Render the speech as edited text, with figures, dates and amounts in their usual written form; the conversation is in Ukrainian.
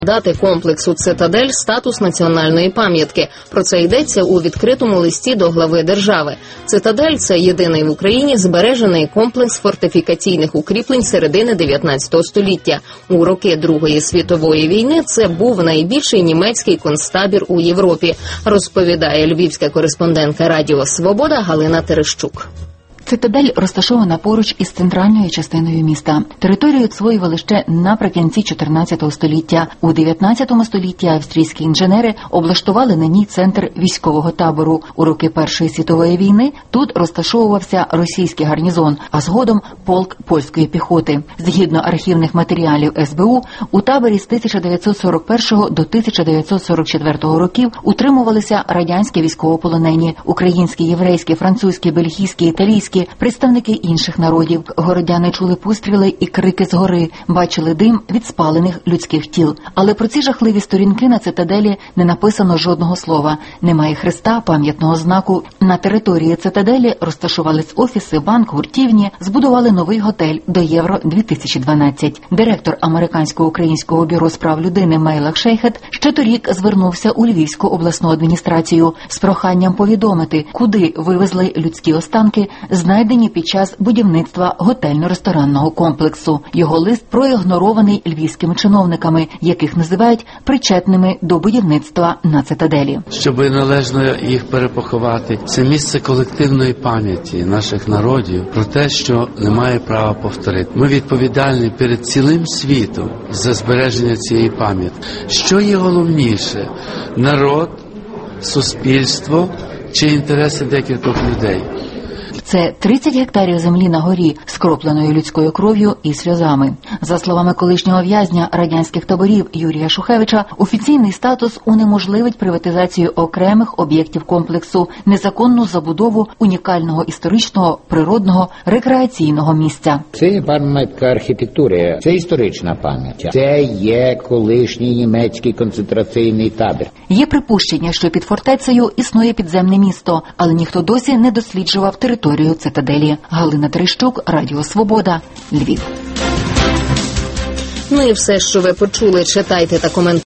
Дати комплексу «Цитадель» статус національної пам'ятки. Про це йдеться у відкритому листі до глави держави. «Цитадель» – це єдиний в Україні збережений комплекс фортифікаційних укріплень середини 19 століття. У роки Другої світової війни це був найбільший німецький концтабір у Європі, розповідає львівська кореспондентка Радіо Свобода Галина Терещук. Цитадель розташована поруч із центральною частиною міста. Територію освоювали ще наприкінці 14 століття. У 19 столітті австрійські інженери облаштували на ній центр військового табору. У роки Першої світової війни тут розташовувався російський гарнізон, а згодом полк польської піхоти. Згідно архівних матеріалів СБУ, у таборі з 1941 до 1944 років утримувалися радянські військовополонені, українські, єврейські, французькі, бельгійські, італійські, представники інших народів. Городяни чули постріли і крики згори, бачили дим від спалених людських тіл. Але про ці жахливі сторінки на цитаделі не написано жодного слова. Немає хреста, пам'ятного знаку. На території цитаделі розташувались офіси, банк, гуртівні, збудували новий готель до Євро-2012. Директор Американсько-українського бюро справ людини Мейлах Шейхет ще торік звернувся у Львівську обласну адміністрацію з проханням повідомити, куди вивезли людські останки, знайдені під час будівництва готельно-ресторанного комплексу. Його лист проігнорований львівськими чиновниками, яких називають причетними до будівництва на цитаделі. Щоб належно їх перепоховати, це місце колективної пам'яті наших народів про те, що немає права повторити. Ми відповідальні перед цілим світом за збереження цієї пам'яті. Що є головніше? Народ, суспільство чи інтереси декількох людей? Це 30 гектарів землі на горі, скропленою людською кров'ю і сльозами. За словами колишнього в'язня радянських таборів Юрія Шухевича, офіційний статус унеможливить приватизацію окремих об'єктів комплексу, незаконну забудову унікального історичного, природного, рекреаційного місця. Це є пам'ятка архітектури, це історична пам'ять, це є колишній німецький концентраційний табір. Є припущення, що під фортецею існує підземне місто, але ніхто досі не досліджував територію цитаделі. Галина Терещук, Радіо Свобода, Львів. Ну і все, що ви почули, читайте та коментуйте.